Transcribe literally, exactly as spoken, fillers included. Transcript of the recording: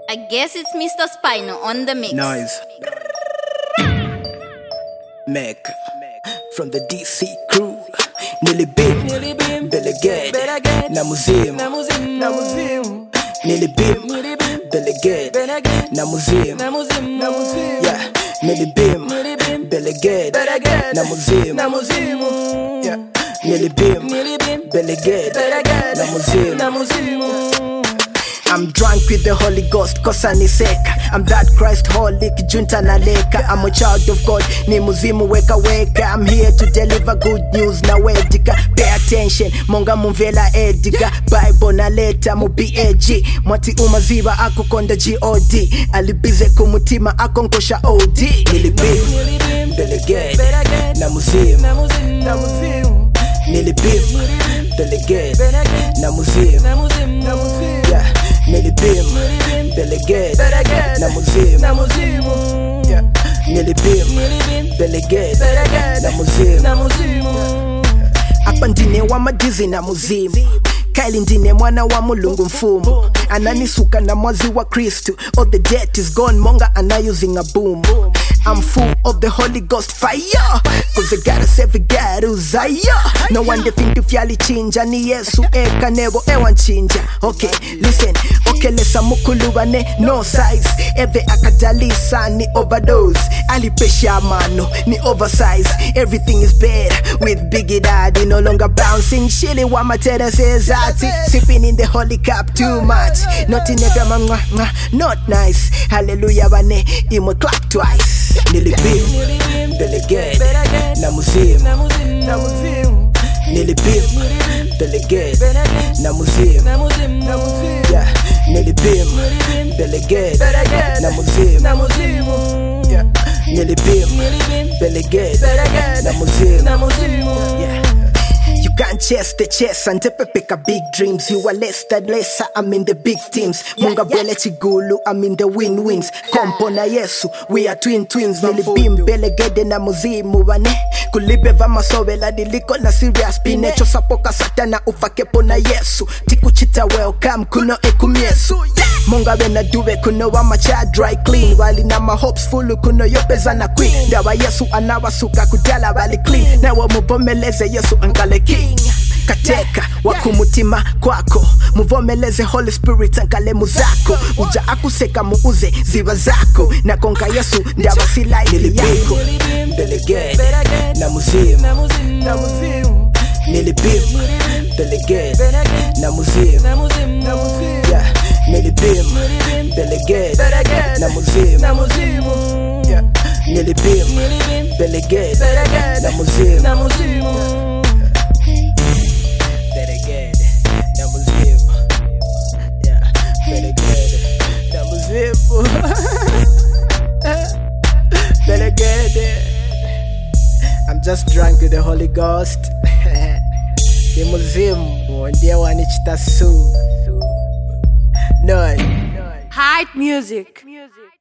I guess it's Mister Spino on the mix. Noise. Meg from the D C crew. Nili Bim, Billy Ged, na muzimu, Nili Bim, Billy Ged, na muzimu, yeah. Nili Bim, Billy Ged, na muzimu, yeah. Nili Bim, Billy Ged, na muzimu. I'm drunk with the Holy Ghost, kosa ni seka. I'm that Christ holic, junta na leka. I'm a child of God, ni muzimu weka weka. I'm here to deliver good news na wedika. Pay attention, monga mumvela ediga. Bible na leta mu B A G. Mwati umaziba ako konda G O D. Alibize kumutima ako nkosha O D. Nili Bim, Billy Ged, na muzimu, Nili Bim, Billy Ged, na muzimu, yeah. Nili Bim, Billy Ged, na muzimu, yeah. Nili Bim, Billy Ged, na muzimu. Hapa ndine wa madizi na muzimu. Kaili ndine mwana wa mulungu mfumu. Ananisuka na mwazi wa Kristu. All the debt is gone, monga ana using a boom. I'm full of the Holy Ghost fire, cause I gotta save a God who's higher. No one they think if yali chinja ni Yesu eka nebo ewan chinja. Okay, listen, okay lesa mukulubane no size. Eve akadalisa ni overdose. Alipesha mano ni oversize. Everything is bad with Biggie Daddy. No longer bouncing, shilly wa matera says ati. Sipping in the holy cup too much. Not in every mama, not nice. Hallelujah bane, imo clap twice. Nili Bim, Billy Ged, na muzimu, Nili Bim, Billy Ged, na muzimu, yeah. Nili Bim, Billy Ged, na muzimu, yeah. Nili Bim, Billy Ged, na muzimu, yeah. You can't chase the chase and pick up big dreams. You are less than lesser, I'm in the big teams. Munga bele chigulu, I'm in the win-wins. Kompo na Yesu, we are twin twins. Nili Bim, Billy Ged na muzimu wane. Kulibe vama sowe la diliko na serious pinecho. Sapoka satana ufakepo na Yesu. Tikuchita welcome, kuno ekumyesu. Munga wena duwe kuno wa macha dry clean. Wali na ma hopes full kuno yopeza na queen. Dawa Yesu anawasuka kudala wali clean. Na wa muvomeleze Yesu ankale king. Kateka wakumutima kwako, muvomeleze Holy Spirit ankale muzako. Uja akuseka muuze ziva zako. Na konka Yesu ndawa si life yako. Billy Ged, na muzimu, Nili Bim, Billy Ged, na muzimu, yeah. Nili Bim, Billy Ged, na muzimu, yeah. Nili Bim, Billy Ged, na muzimu. I'm just drunk with the Holy Ghost. The muzimu ndiye wanichita su. No. Hype music. Music.